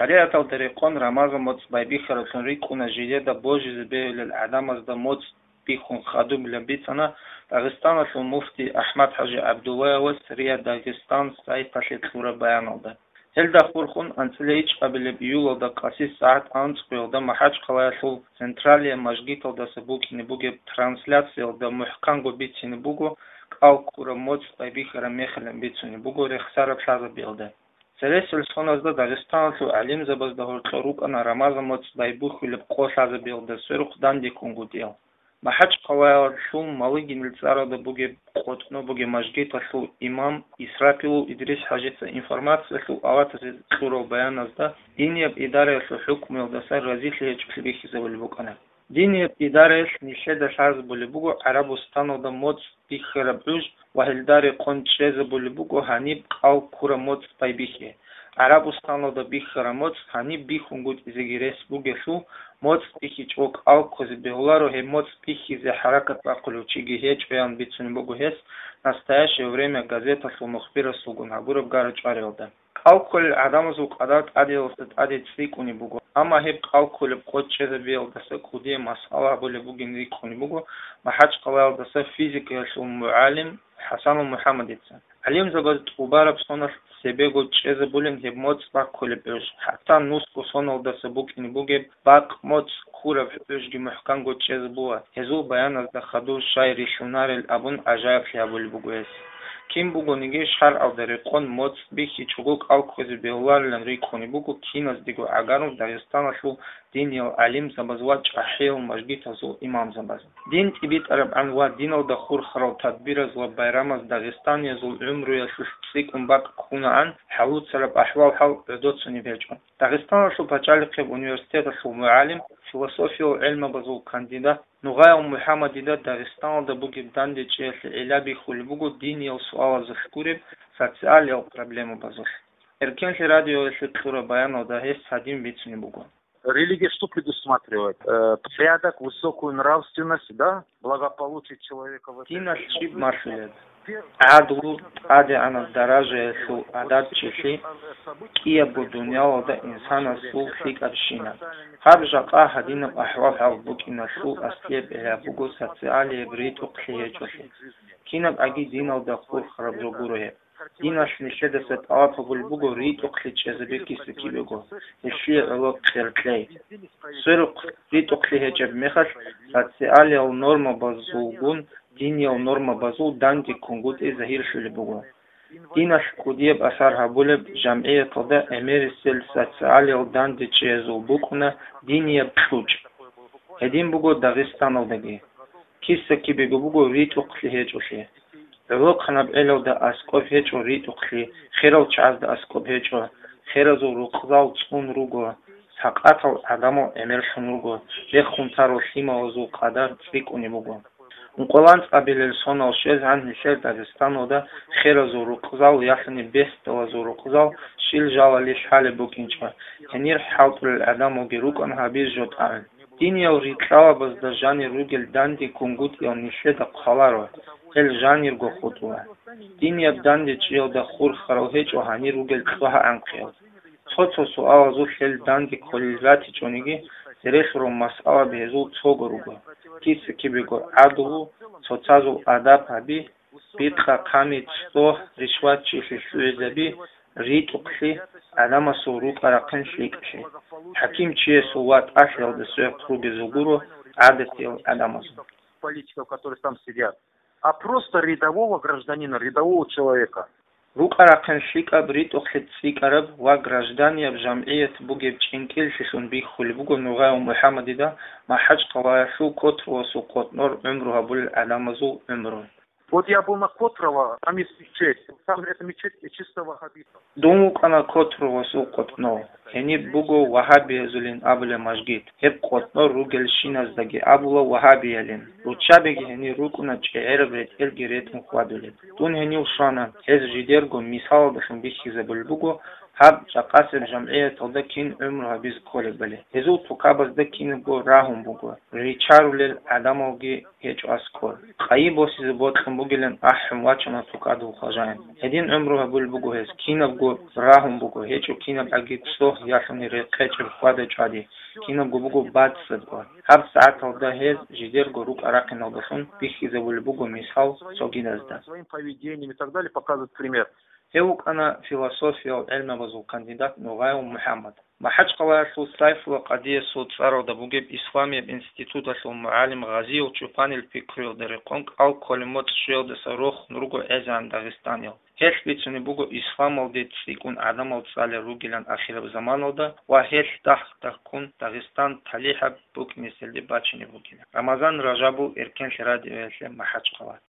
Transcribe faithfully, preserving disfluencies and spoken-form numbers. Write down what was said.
شريعة الطريقون رمضان موت بيبيخر تنريكونا جديدة بوجز بيل العدم از موت بيخون خادم لبيتنا داغستان المفتي أحمد حاجي عبد الواوس ريا داغستان سايت تشيت صورة بيان ده هل دخول خون أنتليج قبل بيولو دا قاسي ساعت أنتقل دا محاج قواسل سنتراليا مجديتو دا سبوكي نبوغي ترانسلاتسيو دا محكانغو بيتي نبوغو أو كورا موت بيبيخر ميخل بيتي نبوغو رخسارة بشازة بيلده سلسل سونازدا داغستان سو علم زبز دهور تروق أنا رمضان موت بيبوخ لبقوش هذا بيلده سرق داندي كونغو ديل محاج قواسل شو ماليجي نلتسارة دا بوغي قطنو بوغي مجديتو سو إمام إسرافيلو إدريس حاجة إنفورماتسيا سو أوات صورة بيان أزدا دينيا بإدارة سو حكم يلدسار رزيل ليجب بيخي زول بوكنا دينيا بإدارة نشهد شعز بولبوغو عربستانو دا موت بيخربوج وهلداري قنچرز بولبوغو هنيب أو كورا موت بايبيخي عربستانو دا بيخرموت هنيب بيخونغوت إزيغيرس بوغسو موت بيخي چوك أو كوزي بيغلارو هي موت بيخي زي حركة باقلوچيگي هيچ بيان بيتسوني بوغو هيس настоящее время газета Слумухбира Сугунабуров гарыч арилда. Алкоголь адамызук адат адилсет адит свикуни бугу. Ама хеп алкоголь код чезе белдаса куде масала боле бугин рикуни бугу. Махач калалдаса физика сул муалим Хасан Мухаммадица. Алим забад убараб сонас себе го чезе болен хеп моц бак коле пеш. Хата нуску соналдаса бугин буге бак моц خورف اشگی محکم گوت چیز بوا هزو بیان از دخدو شاعری شونار الابون عجایب خیابول بگویس کیم بگو نگیش هر او دریقون موت بیخی چگوک او کوزی بیولار لنری کنی بگو کین از دیگو اگرون داغستان شو دین یو علیم زبزوات چحیل مجگیت ازو امام زبز دین تیبیت عرب عنوان دین او دخور خرو تدبیر از و بیرام از داغستان یزو عمرو یسو سیکون باک کونه عن حلوت سرب احوال حل بدوت سنی بیجون داغستان شو پچالی قیب انیورسیت شو معلم فلسفي وعلم بزو كانديدا نغاية محمد دا داغستان دا بوغي بدان چيس العلابي خول بوغو ديني او سؤال زخكورب ساتسال او проблему базуш эркен радио сектора баяна да есть один битсни бугу. Религия что предусматривает? Э, порядок, высокую нравственность, да? Благополучие человека в этом. Тина шиб маршалет. عدو عادي أنا درجة سو عدد شيء كي بدنيا وده إنسان سو فيك أبشينا خرج قا هدين أحوال عبوك إن سو أسليب إلى بوجو ساتسالي بريت وقليه جوشي كينا بأجي دينا وده خور خرب جوجوره دينا شنشدة ستعاف بالبوجو ريت وقليه جذبكي سكي بوجو الشيء هو كيرتلي سرق ريت وقليه جب مخش ساتسالي النورما بزوجون دين يو نورما بازو دانتي كونغوت إيه زهير شو لبوغو دينا شكوديب أثار هبولب جمعية طدا أمير السل ساتسالي و دانتي چيزو بوكونا دين يبشوج هدين بوغو داغستان و داگي كيسا كي بيگو بوغو ريت وقتلي هيج وشي لغو خنب إلو دا أسكوب هيج و ريت وقتلي خيرو چاز دا أسكوب هيج و خيرزو روقزاو تسون روغو ساقاتو عدمو أمير شون روغو لخون تارو سيما وزو قادر تسبيكوني بوغو نقولان قبل سونال شيز عن نشيل داغستان ودا خير زورو قزال يعني بيست وزورو قزال شيل جالاليش حال بوكينشا هنير حاطر الأدم وجروك أنها بيجوت عن دين يوري تلاوة بس دا جاني روجل داندي كونغوت يو نشيل دا قلارو هل جانير جو خطوة دين يبداندي تشيل دا خور خروهيج وهاني روجل تلوها عنقيل صوتو سؤال زو خيل داندي كوليزاتي چونيجي سريخ رو مسألة بهزو تصوغ روغو كيس كي بيقول عدو صوتازو عداب هبي بيتخا قامي تستوه رشوات شيخي سويزبي ريت وقلي علامة سوروك عرقن شليكشي حكيم چيه سوات أشل دسوية تروبي زوغورو عادتي علامة политиков, которые там сидят, а просто рядового гражданина, рядового человека. روقرا قنشيك أبريت أخلت سيك أرب وغرجدانيا بجمعية بوغي بچنكيل ششون بيخول بوغو نغاية محمد دا ما حج قوايشو كتر وسو قطنور عمرها بول علامزو عمرو. Вот я был на Котрово, там есть мечеть, там это мечеть чисто ваххабитов. Думук она Котрово су Котно, хени бугу вахаби зулин абуле мажгит, хеп Котно ругел шиназдаги абула вахаби ялин. Ручабеги хени рукуна чеэр брет элги ретм хвадулет. Тун хени ушана, хез жидерго мисал дашун бихи забул бугу, هب شقاسب جمعية تودا كين عمرها بيز كولي بلي هزو تقابز دا كين بو راهم بوغو ريچارو للعدموغي هيج اسكول قايبو سيزبوت خمبوغي لن احم واتشنا تقادو خجاين هدين عمرها بول بوغو هز كين بوغو راهم بوغو هيجو كين بأجي تسوح ياسوني ريقيج الخوادة جادي كين بوغو بوغو باد صدقوا هب ساعت تودا هز جدير غروك عراقي نوبسون بيخي زبول بوغو ميسحاو سوغين ازدا своим поведением и так далее показывают пример. هيوك أنا فيلسوفيا وعلم بزو كانديدات نوغايو محمد ما حج قواسو سايف وقضية صوت صارو دبوغيب إسلامي بإنستيتوت سو معالم غازي وشوفاني الفكري ودريقونك أو كلمات شيو دساروخ نروغو إزان داغستانيو هيش بيتسوني بوغو إسلام وديت سيكون عدم وصالي روغيلان أخير بزمان ودا وهيش داخ تكون داغستان تليحة بوك مثل دي باتشني بوغيلان رمضان رجابو إركن شرادي ويسلم ما حج قواسو